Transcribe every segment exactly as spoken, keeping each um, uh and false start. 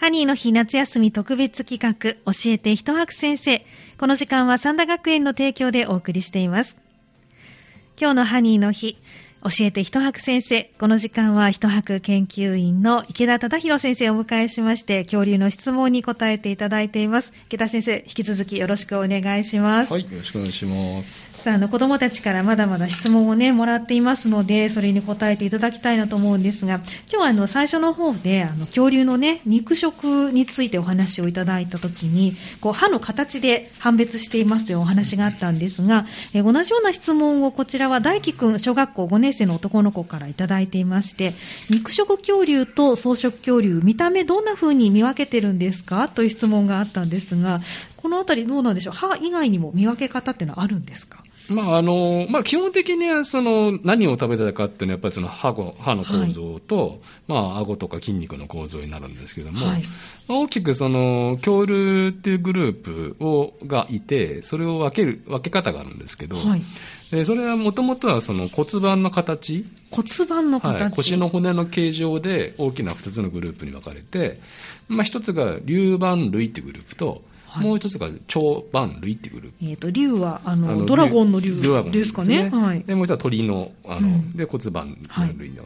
ハニーの日夏休み特別企画、教えて一泊先生。この時間は三田学園の提供でお送りしています。今日のハニーの日、教えて一泊先生。この時間は一泊研究員の池田忠宏先生をお迎えしまして、恐竜の質問に答えていただいています。池田先生、引き続きよろしくお願いします。 はい、よろしくお願いします。 さあ、あの子どもたちからまだまだ質問をねもらっていますので、それに答えていただきたいなと思うんですが、今日はあの最初の方であの恐竜のね肉食についてお話をいただいたときに、こう歯の形で判別していますというお話があったんですが、え同じような質問をこちらは大輝くん小学校ごねん生の男の子からいただいていまして、肉食恐竜と草食恐竜、見た目どんな風に見分けてるんですかという質問があったんですが、このあたりどうなんでしょう。歯以外にも見分け方っていうのはあるんですか？ まああのまあ、基本的にはその何を食べてたかっていうのはやっぱりその 歯, 歯の構造と、はい、まあ、顎とか筋肉の構造になるんですけども、はい、大きくその恐竜っていうグループをがいて、それを分ける分け方があるんですけど、はい、でそれはもともとはその骨盤の形骨盤の形、 はい、腰の骨の形状で大きなふたつのグループに分かれて、まあ、ひとつが竜盤類っていうグループと、はい、もう一つが蝶盤類っていうグループ。 えーと、竜はあのあのドラゴンの竜ですかね。はい、 でもう一つは鳥の、あの、うん、で骨盤類の、はい、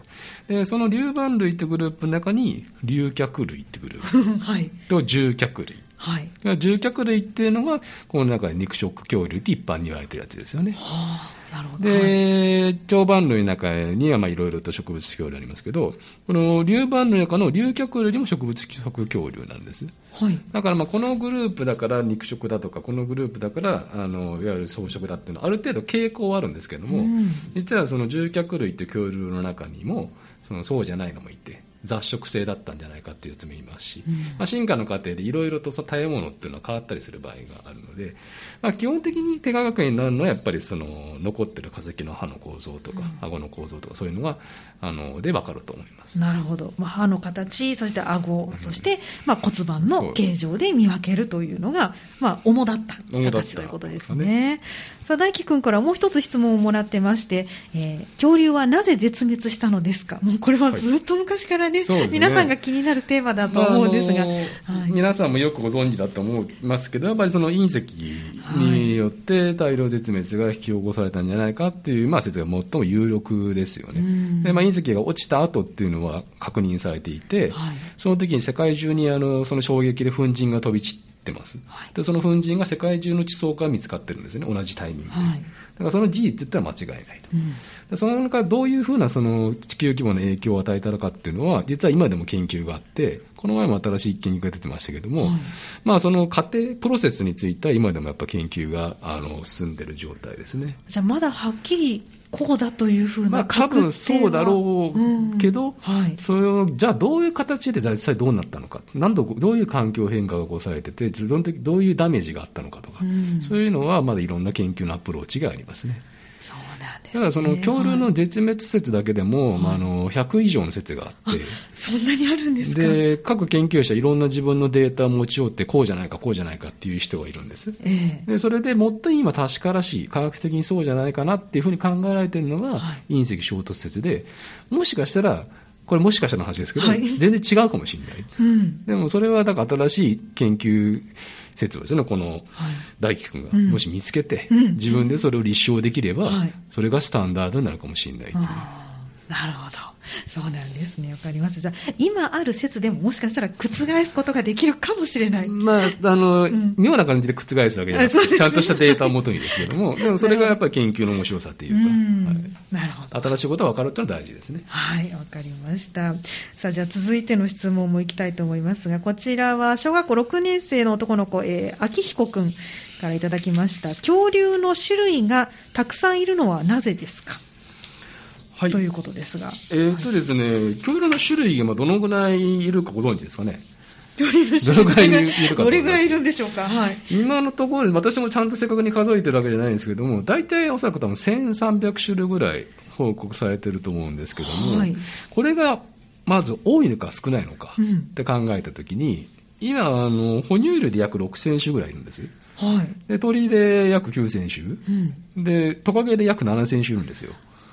でその竜盤類っていうグループの中に竜脚類っていうグループ、はい、と獣脚類、はい、獣脚類っていうのがこの中で肉食恐竜って一般に言われてるやつですよね。はあ、なるほど。で蝶盤類の中にはまあいろいろと植物恐竜ありますけど、この竜盤類の中の竜脚類にも植物食恐竜なんです。はい、だからまあこのグループだから肉食だとか、このグループだからあのいわゆる草食だっていうのはある程度傾向はあるんですけども、うん、実はその獣脚類という恐竜の中にもそのそうじゃないのもいて、雑食性だったんじゃないかっていうやつもいますし、うん、まあ、進化の過程でいろいろと食べ物っていうのは変わったりする場合があるので、まあ、基本的に手がかりになるのはやっぱりその残ってる化石の歯の構造とか、うん、顎の構造とかそういうのがあので分かると思います。 なるほど、まあ、歯の形、そして顎、そして、まあ、骨盤の形状で見分けるというのが、まあ、主だった形ということですね。さあ大輝くんからもう一つ質問をもらってまして、えー、恐竜はなぜ絶滅したのですか。もうこれはずっと昔からね、はい、皆さんが気になるテーマだと思うんですが、まああのーはい、皆さんもよくご存知だと思いますけど、やっぱりその隕石によって大量絶滅が引き起こされたんじゃないかっていう、まあ、説が最も有力ですよね。で、まあ、隕石が落ちた後っていうのは確認されていて、はい、その時に世界中にあのその衝撃で粉塵が飛び散ってます、はい、でその粉塵が世界中の地層から見つかってるんですね、同じタイミングで、はい、だからその事実ってのは間違いないと、うん、でその中でどういうふうなその地球規模の影響を与えたのかっていうのは実は今でも研究があって、この前も新しい研究が出てましたけども、はい、まあ、その過程プロセスについては今でもやっぱ研究があの進んでる状態ですね。 じゃあまだはっきりこうだというふうな、 まあ、多分そうだろうけど、うん、はい、それをじゃあどういう形で実際どうなったのか、何度どういう環境変化が起こされててどういうダメージがあったのかとか、うん、そういうのはまだいろんな研究のアプローチがありますね。 そうなんですね。 だからその恐竜の絶滅説だけでも、はい、まあ、あのひゃく以上の説があって、 そんなにあるんですか。 で各研究者いろんな自分のデータを持ち寄ってこうじゃないかこうじゃないかっていう人がいるんです、えー、でそれで最も今確からしい科学的にそうじゃないかなっていうふうに考えられているのが、はい、隕石衝突説で、もしかしたらこれもしかしたらの話ですけど、はい、全然違うかもしれない、うん、でもそれはだから新しい研究説をですね、この大輝くんがもし見つけて、うん、自分でそれを立証できれば、はい、それがスタンダードになるかもしれないっていう。 なるほど、そうなんですね。わかります。じゃあ今ある説でももしかしたら覆すことができるかもしれない。 まああの、うん、妙な感じで覆すわけじゃなくて、ね、ちゃんとしたデータをもとにですけども、でもそれがやっぱり研究の面白さというか、 うんはい、 なるほど。 新しいことが分かるというのは大事ですね。 はい、わかりました。さあじゃあ続いての質問もいきたいと思いますが、こちらは小学校ろくねん生の男の子、えー、秋彦くんからいただきました。恐竜の種類がたくさんいるのはなぜですか。はい、ということですが、 えーとですね、恐竜の種類がどのぐらいいるかご存知ですかね。 恐竜の種類がどのぐらいいるかどれぐらいいるんでしょうか。はい、 今のところ私もちゃんと正確に数えてるわけじゃないんですけども、大体おそらく多分せんさんびゃく種類ぐらい報告されてると思うんですけども、はい、これがまず多いのか少ないのかって考えたときに、うん、今あの哺乳類で約ろくせん種ぐらいいるんです。はい、で鳥で約きゅうせん種、うん、でトカゲで約ななせん種いるんですよ。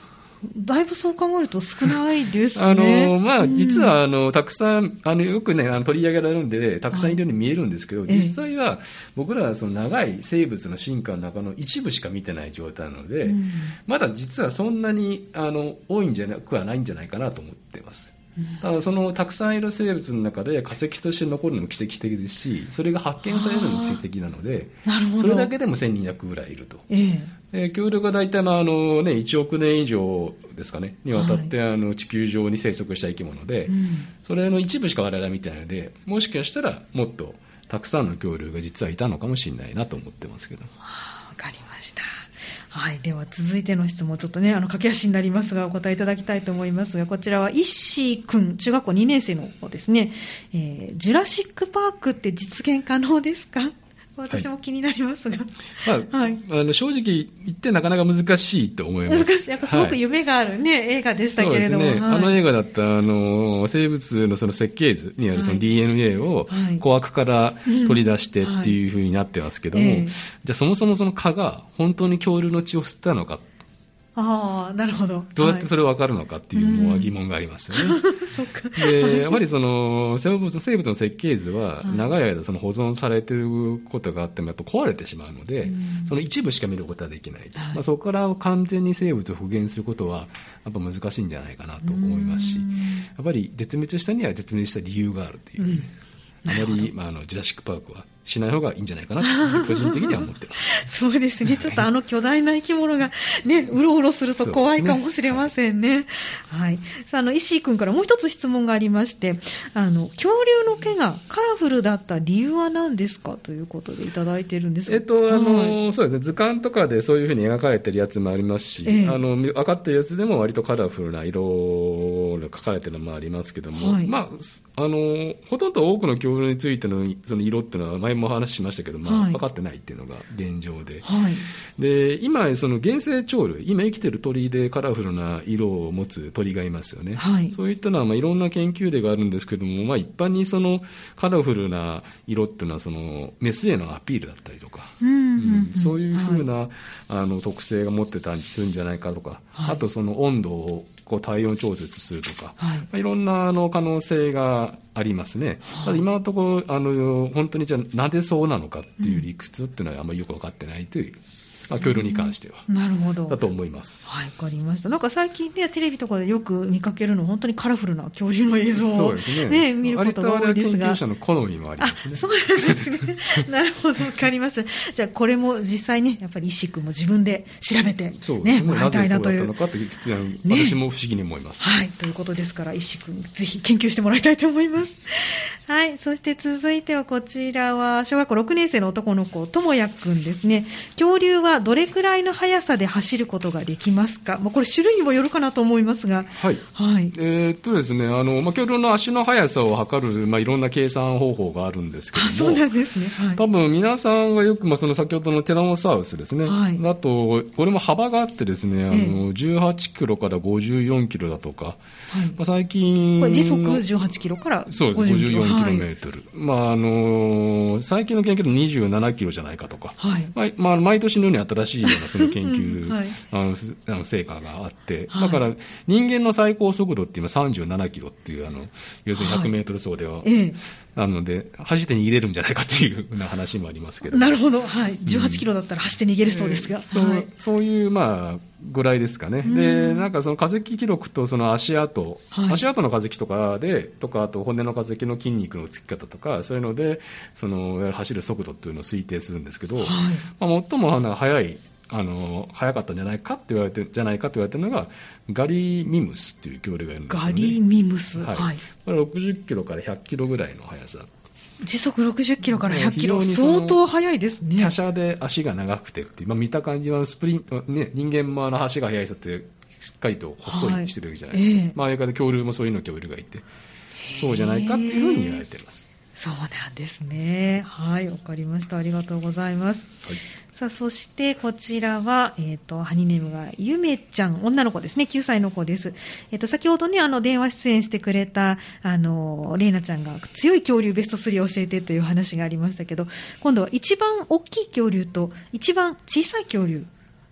だいぶそう考えると少ないですね。 あのまあ、実はあのたくさんあのよく、ね、あの取り上げられるんでたくさんいるように見えるんですけど、はい、実際は僕らはその長い生物の進化の中の一部しか見てない状態なので、うん、まだ実はそんなにあの多いんじゃなくはないんじゃないかなと思っています。ただそのたくさんいる生物の中で化石として残るのも奇跡的ですし、それが発見されるのも奇跡的なので、それだけでもせんにひゃくぐらいいると、ええ、恐竜が大体、まああのね、いちおくねん以上ですかねにわたって、はい、あの地球上に生息した生き物で、うん、それの一部しか我々は見てないので、もしかしたらもっとたくさんの恐竜が実はいたのかもしれないなと思ってますけど。わかりました。はい、では続いての質問、ちょっとねあの駆け足になりますがお答えいただきたいと思いますが、こちらは石井君、中学校にねん生の子ですね、えー、ジュラシックパークって実現可能ですか？私も気になりますが、 はいまあはい、あの正直言ってなかなか難しいと思います。 難しい、やっぱすごく夢がある、ねはい、映画でしたけれども、 そうですね、はい、あの映画だったあの生物のその設計図にあるその ディーエヌエー を琥珀から取り出してっていうふうになってますけども、はいうんはい、じゃあそもそもその蚊が本当に恐竜の血を吸ったのか、 ああ、なるほど。 どうやってそれを分かるのかっていうのは疑問がありますよね。 うん、そうか。 で、やっぱりその生物、生物の設計図は長い間その保存されていることがあってもやっぱ壊れてしまうので、うん、その一部しか見ることはできないと。はいまあ、そこから完全に生物を復元することはやっぱ難しいんじゃないかなと思いますし、やっぱり絶滅したには絶滅した理由があるという。うん、あまり、まあ、あのジュラシックパークはしない方がいいんじゃないかなと個人的には思ってますそうですね、ちょっとあの巨大な生き物がねうろうろすると怖いかもしれませんね。はい、さあ、あの石井君からもう一つ質問がありまして、あの恐竜の毛がカラフルだった理由は何ですかということでいただいているんですが、 えっとあのはい、そうですね、図鑑とかでそういうふうに描かれているやつもありますし、ええ、あの分かっているやつでも割とカラフルな色が描かれているのもありますけども、はい、まあ、あのほとんど多くの恐竜についてのその色っていうのは前もお話ししましたけど、まあはい、分かってないっていうのが現状で、はい、で今その原生鳥類、今生きている鳥でカラフルな色を持つ鳥がいますよね、はい、そういったのはまあいろんな研究例があるんですけども、まあ、一般にそのカラフルな色っていうのはそのメスへのアピールだったりとか、うんうんうん、そういうふうな、はい、あの特性が持ってたりするんじゃないかとか、はい、あとその温度をこう体温調節するとか、はいまあ、いろんなあの可能性がありますね。ただ今のところあの本当にじゃあなぜそうなのかっていう理屈っていうのはあんまりよく分かってないという、まあ、恐竜に関しては、 うん、なるほどだと思います。 はい、分かりました。なんか最近、ね、テレビとかでよく見かけるの本当にカラフルな恐竜の映像を、 そうですね、 ね、見ることが多いですが、 割とあれは研究者の好みもありますね。 あ、そうなんですねなるほど、分かりました。じゃあこれも実際ねやっぱり石井君も自分で調べて、ね、もらいたいなという、 なぜそうだったのかという、ね、私も不思議に思います。 はい、ということですから石井君ぜひ研究してもらいたいと思いますはい、そして続いてはこちらは小学校ろくねん生の男の子ともやくんですね。恐竜はどれくらいの速さで走ることができますか？まあ、これ種類にもよるかなと思いますが、 はい、はい、えーっとですね、あの、まあ、恐竜の足の速さを測る、まあ、いろんな計算方法があるんですけども、 あ、そうなんですね、はい、 多分皆さんがよく、まあ、その先ほどのティラノサウルスですね、はい、あとこれも幅があってですね、あの、ええ、じゅうはちキロからごじゅうよんキロだとか、はい、まあ、最近これ時速じゅうはちキロからごじゅうよんキロメートル、はい、まああのー、最近の研究でにじゅうななキロじゃないかとか、はいまあ、毎年のように新しいようなその研究、はい、あのあの成果があって、はい、だから人間の最高速度って今さんじゅうななキロっていうあの要するにひゃくメートル走では、はい、ええ、なので走って逃げれるんじゃないかというような話もありますけど、 なるほど、はい、じゅうはちキロだったら走って逃げれそうですが、 うん、 はい、 そう、そういうまあぐらいですかね。で、なんかその化石記録とその足跡、はい、足跡の化石とかでとか、あと骨の化石の筋肉のつき方とか、そういうのでその走る速度というのを推定するんですけど、はい、まあ、最も速いあの速かったんじゃないかって言われてじゃないかと言われてるのがガリミムスっていう恐竜がいるんですよね。 ガリミムス、 はいはい、これろくじゅっキロからひゃっキロぐらいの速さ、 時速ろくじゅっキロからひゃっキロ、相当速いですね。 華奢で足が長くてっていう、まあ、見た感じはスプリント、ね、人間もあの足が速い人ってしっかりと細いしてるわけじゃないですか、はい、えー、まあ、あれから恐竜もそういうの恐竜がいてそうじゃないかっていうふうに言われています。 そうなんですね。はい、わかりました。ありがとうございます。はい、さあ、そしてこちらは、えっと、ハニーネームがゆめちゃん、女の子ですね、きゅうさいの子です。えっと、先ほどね、あの、電話出演してくれた、あの、レイナちゃんが強い恐竜ベストスリーを教えてという話がありましたけど、今度は一番大きい恐竜と一番小さい恐竜、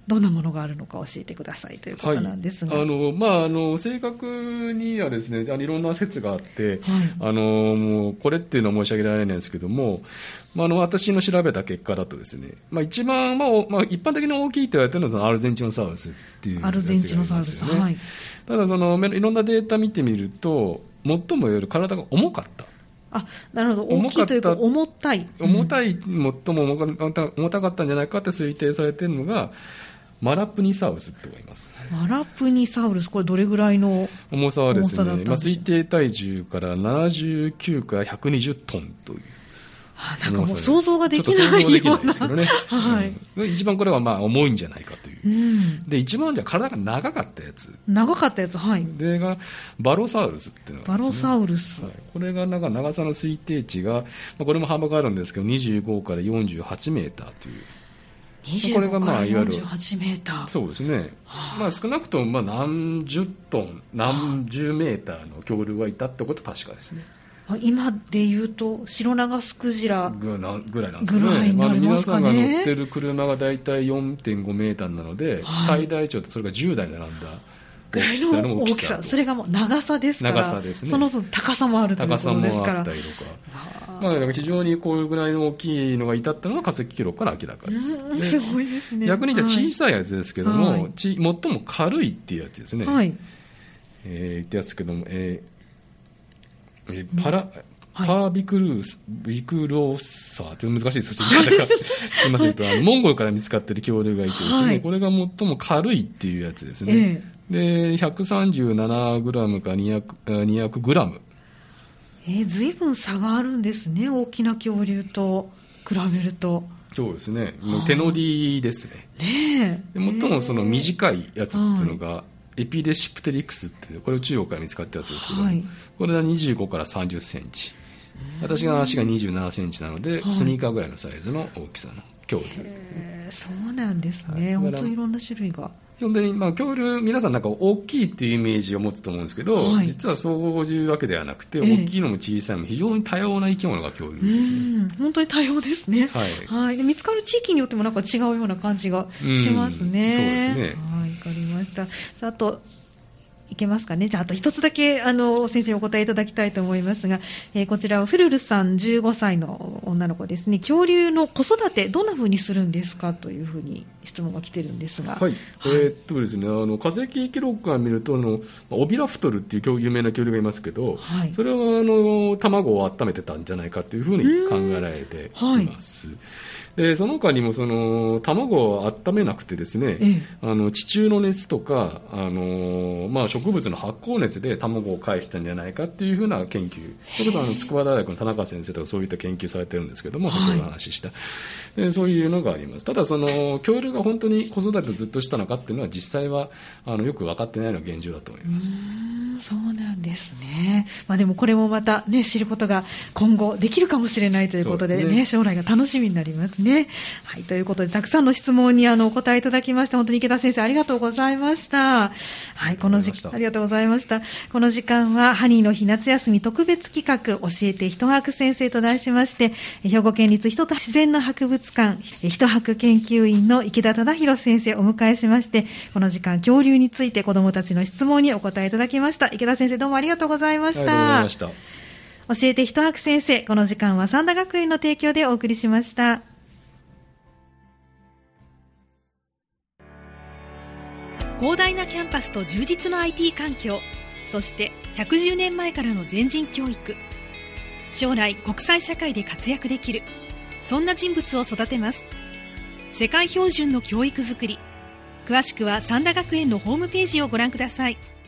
どんなものがあるのか教えてくださいということなんですが、 はい、あのまあ、あの正確にはですね、あのいろんな説があって、はい、あのもうこれっていうのは申し上げられないんですけども、まあ、あの私の調べた結果だとですね、まあ、一番、まあまあ、一般的に大きいと言われているのはアルゼンチノサウルスっていうやつがありますよね。アルゼンチノサウルス、はい、ただそのいろんなデータ見てみると最も言える体が重かった。 あ、なるほど、大きいというか重たい、 重たい、最も重た、重たかったんじゃないかって推定されているのがマラプニサウルスってのがいます。 マラプニサウルス、これどれぐらいの重さはですね、まあ、推定体重からななじゅうきゅうからひゃくにじゅうトンという。 なんかもう想像ができないような。ちょっと想像できないですけどね。はい、 うん、一番これはまあ重いんじゃないかという。うん、で、一番じゃ体が長かったやつ。 長かったやつ、はい。 でが、バロサウルスっていうのが、ね、 バロサウルス。 はい、これがなんか長さの推定値が、まあ、これも幅があるんですけど、にじゅうごからよんじゅうはちメーターという。 にじゅうごからよんじゅうはちメーター。 そうですね。はあ、まあ少なくともまあ何十トン、何十メーターの恐竜がいたってことは確かですね。 今でいうとシロナガスクジラぐらいなんですかね。まあ、皆さんが乗ってる車がだいたい よんてんごメーターなので、はい、最大長ってそれがじゅうだい並んだぐらいの大きさ、それがもう長さですから、 長さですね、 その分高さもあるということですから、 高さもあったりとか、まあ、だから非常にこういうぐらいの大きいのがいたっていうのが化石記録から明らかです。 すごいですね。 逆にじゃあ小さいやつですけども、はい、ち最も軽いっていうやつですね。はい、えー、ってやつけども、えーえー、パラ、うんはい、パービクルース、ビクローサーって難しいです。ちょっと言い方がすみませんと、あのモンゴルから見つかっている恐竜がいてですね、はい、これが最も軽いっていうやつですね。えー、で、ひゃくさんじゅうななグラムかにひゃく、にひゃくグラム。 えー、随分差があるんですね、大きな恐竜と比べると。 そうですね、もう手乗りですね。ねえ。で最もその短いやつっていうのが、はい、エピデシプテリクスっていう、これ中国から見つかったやつですけど、はい、これはにじゅうごからさんじゅっセンチ。私が足がにじゅうななセンチなので、はい、スニーカーぐらいのサイズの大きさの恐竜、 へー、そうなんですね、はい、本当にいろんな種類が。 本当に、まあ、恐竜皆さんなんか大きいっていうイメージを持つと思うんですけど、はい、実はそういうわけではなくて、大きいのも小さいのも非常に多様な生き物が恐竜ですね。 うん、本当に多様ですね、はいはい、で見つかる地域によってもなんか違うような感じがしますね。そうですね、はい、わかりました。あといけますかね。じゃあ、あと一つだけ、あの、先生にお答えいただきたいと思いますが、えー、こちらはフルルさんじゅうごさいの女の子ですね。恐竜の子育て、どんな風にするんですかというふうに質問が来てるんですが。はい。はい、 えー、っとですね、あの、化石記録から見ると、あの、オビラプトルっていう有名な恐竜がいますけど、はい、それは、あの、卵を温めてたんじゃないかというふうに考えられています。でその他にもその卵を温めなくてですね、ええ、あの地中の熱とかあの、まあ、植物の発酵熱で卵を返したんじゃないかっていうふうな研究、それこそあの筑波大学の田中先生とかそういった研究されてるんですけども、先ほどお話しした、はい、でそういうのがあります。ただその恐竜が本当に子育てをずっとしたのかっていうのは実際はあのよく分かってないのが現状だと思います。 うーん、そうなんですね。まあ、でもこれもまた、ね、知ることが今後できるかもしれないということで、ね、ね、将来が楽しみになりますね。はい、ということでたくさんの質問にあのお答えいただきまして、本当に池田先生ありがとうございました。はい、この時間ありがとうございました。この時間はハニーの日夏休み特別企画教えて人博先生と題しまして、兵庫県立人と自然の博物館人博研究員の池田忠宏先生をお迎えしまして、この時間恐竜について子どもたちの質問にお答えいただきました。池田先生どうもありがとうございました。ありがとうございました。教えて人博先生、この時間は三田学園の提供でお送りしました。広大なキャンパスと充実の アイティー 環境、そしてひゃくじゅうねんまえからの全人教育。将来国際社会で活躍できる、そんな人物を育てます。世界標準の教育づくり、詳しくは三田学園のホームページをご覧ください。